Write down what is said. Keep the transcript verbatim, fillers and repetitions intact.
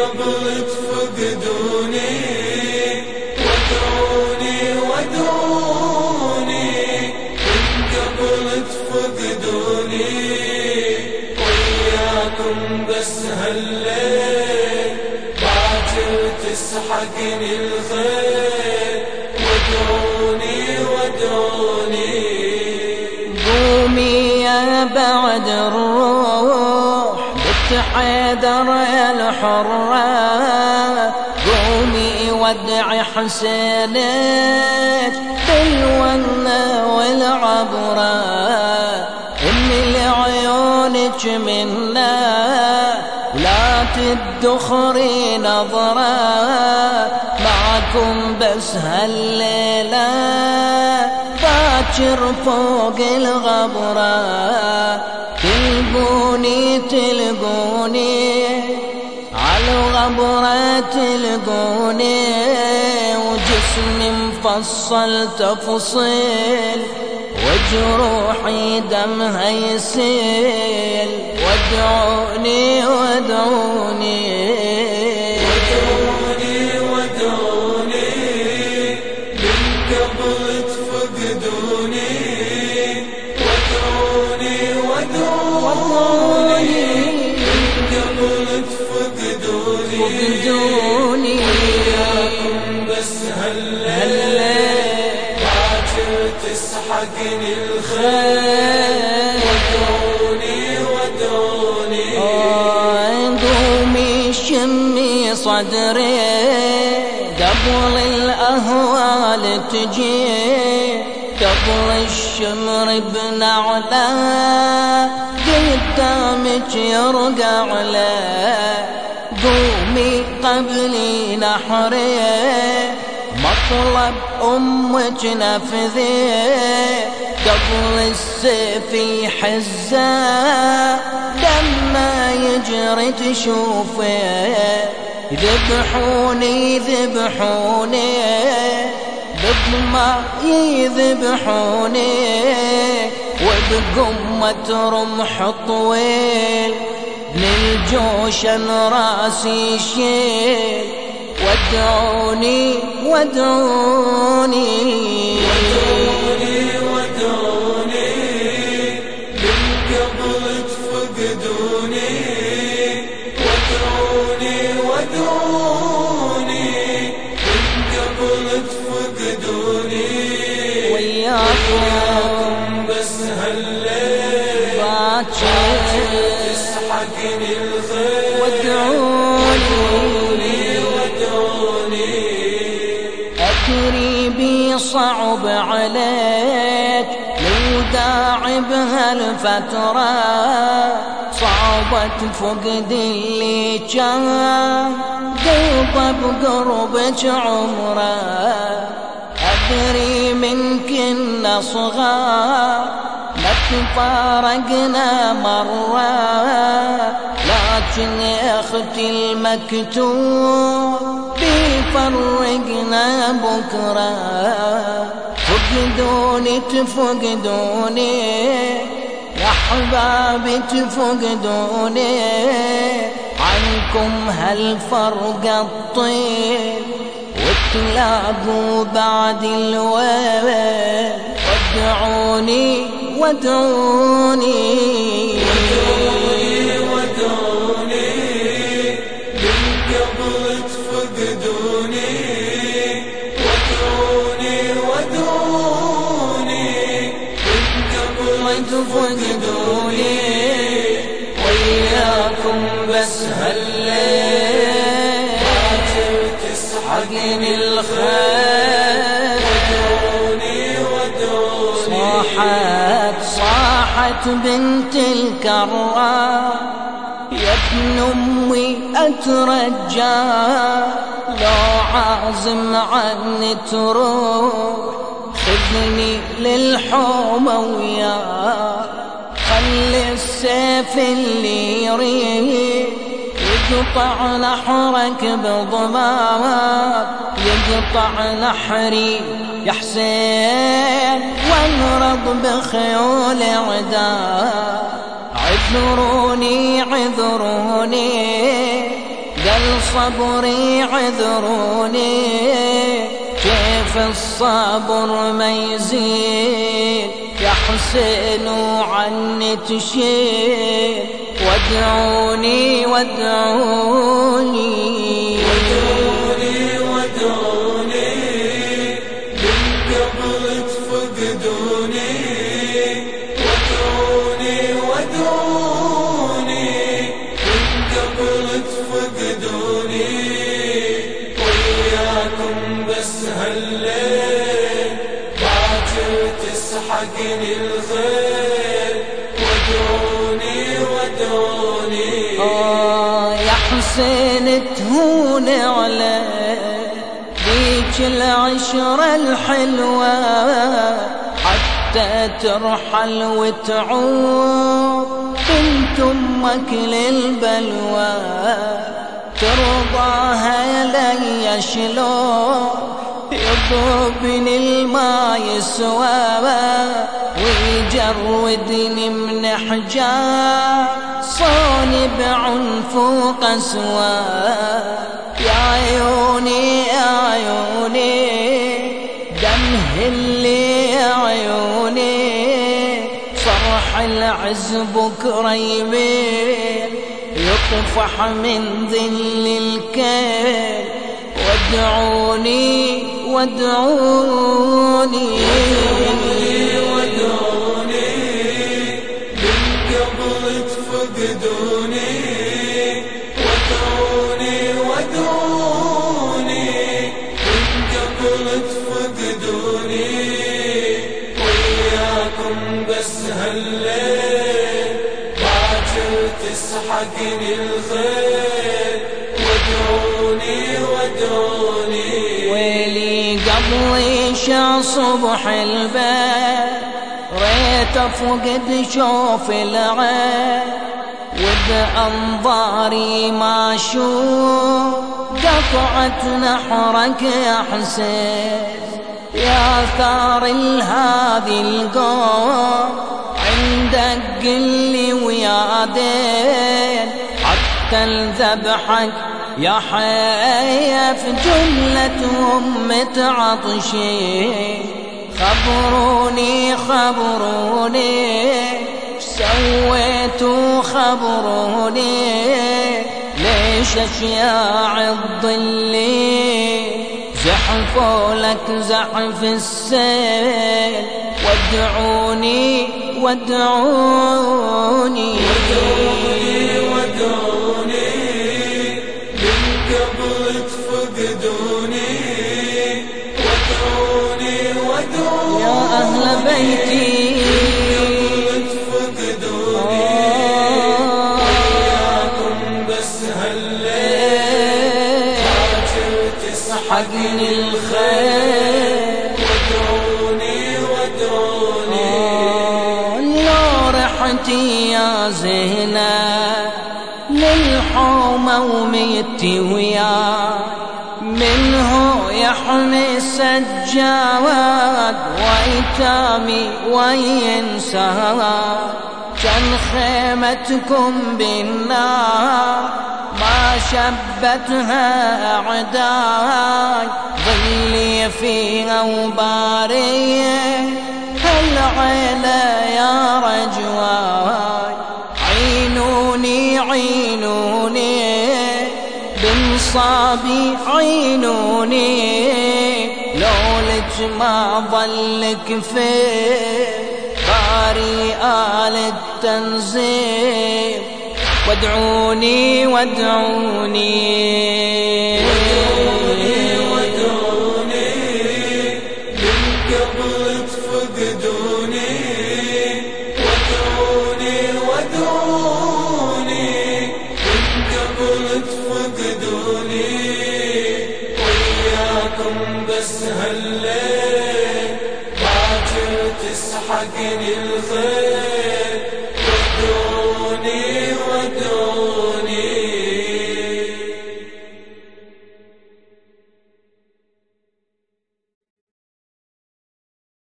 قبل تفقدوني ودعوني ودعوني، من قبل تفقدوني وياكم بس هالليل باكر تسحقني الخيل ودعوني ودعوني. قومي يا بعد الروح بنت حيدر الحرة، قومي ودعي حسينك بالونة والعبرة، إن لعيونك منا لا تدخري نظرة، معكم بس هالليلة باكر فوق الغبرة، تلقوني تلقوني على الغبرة تلقوني، وجسمي مفصل تفصيل وجروحي دمها يسيل، ودعوني ودعوني ودعوني ودعوني، من قبل تفقدوني ودعوني ودعوني، من قبل تفقدوني فقدوني وياكم بس هالليل باكر تسحقني الخيل ودعوني ودعوني. قومي شمي صدري قبل الأهوال تجي، قبل الشمر بنعلى قدامك يرقع له، قومي قبلي نحري مطلب أمك نفذي، قبل السيف يحزه لما يجري تشوفه، يذبحوني يذبحوني بضما يذبحوني، وبقمة رمح طويل للجوشن راسي شيل، ودعوني ودعوني ودعوني ودعوني، من قبل تفقدوني ودعوني ودعوني، من قبل تفقدوني وياكم بس هالليل باكر تسحقني الخيل ودعوني ودعوني. أكريبي صعب عليك لو داعي بهالفترة، صعبت فقد اللي كان قلبه بقربك عمره، أدري من كنا صغار ما تفارقنا مرة، لكن يا أختي المكتوب بيفرقنا بكرة، فقدوني تفقدوني يا أحبابي تفقدوني، عنكم هالفرق الطيل وتلاقوا بعد الويل، ودعوني ودعوني ودعوني ودعوني، من قبل تفقدوني ودعوني ودعوني، من قبل تفقدوني وياكم بس هالليل باكر تسحقني الخيل ودعوني ودعوني. صاحت صاحت بنت الكرة يا ابن أمي أترجى، لو عازم عني تروح خذني للحومة وياك، خلي السيف اللي يريد يقطع نحرك بضمامك، يقطع نحري يا حسين وانرض بخيول عداك، عذروني عذروني قال صبري عذروني، كيف الصبر ما يزيد يا حسين وعني تشيل، وادعوني وادعوني وادعوني وادعوني من قبل تفقدوني، وادعوني وادعوني من قبل تفقدوني، وياكم بس هالليل باكر تسحقني الخيل، وادعوني وادعوني. آه يا حسين تهون على ذيك العشرة الحلوة، حتى ترحل وتعود بنت امك للبلوى، ترضاها لي شلون يضربني الماء يسوى، ويجردني من حجاب صوني بعنف وقسوة، يا عيوني يا عيوني دمه اللي يا عيوني، صرح العز بكرة يميل يطفح من ذل الكيل، وادعوني وادعوني وادعوني من قبل تفقدوني، وادعوني وادعوني من قبل تفقدوني، وياكم بس هالليل باكر تسحقني الخيل، وادعوني وادعوني. ويلي قبل شع صبح البيت ريت افقد شوف العين، وبأنظاري ما اشوف قطعت نحرك يا حسين، يا ثار هذه القوم عندك قلي ويا دين، حتى الذبحك يا حيف جملتهم متعطشين، خبروني خبروني سويتوا خبروني، ليش اشياع الظل زحفوا لك زحف السيل، وادعوني وادعوني وادعوني من قبل تفقدوني، وادعوني وادعوني يا أهل بيتي من قبل تفقدوني، وياكم بس هالليل باكر تسحقني الخيل، وادعوني وادعوني. لو رحتي يا زينب للحومة وميتي وياك، منه يحمي السجاد ويتامي وينسى، كان خيمتكم بالنار ما شبتها عداي، ظلي فيها وبارية هالعيلة يا رجواي، عينوني عينوني بمصابي عينوني، لولك ما ظلك في باري آل التنزيل، وادعوني وادعوني وادعوني من قبل تفقدوني، وادعوني وادعوني من قبل تفقدوني، وياكم بس هالليل باكر تسحقني الخيل،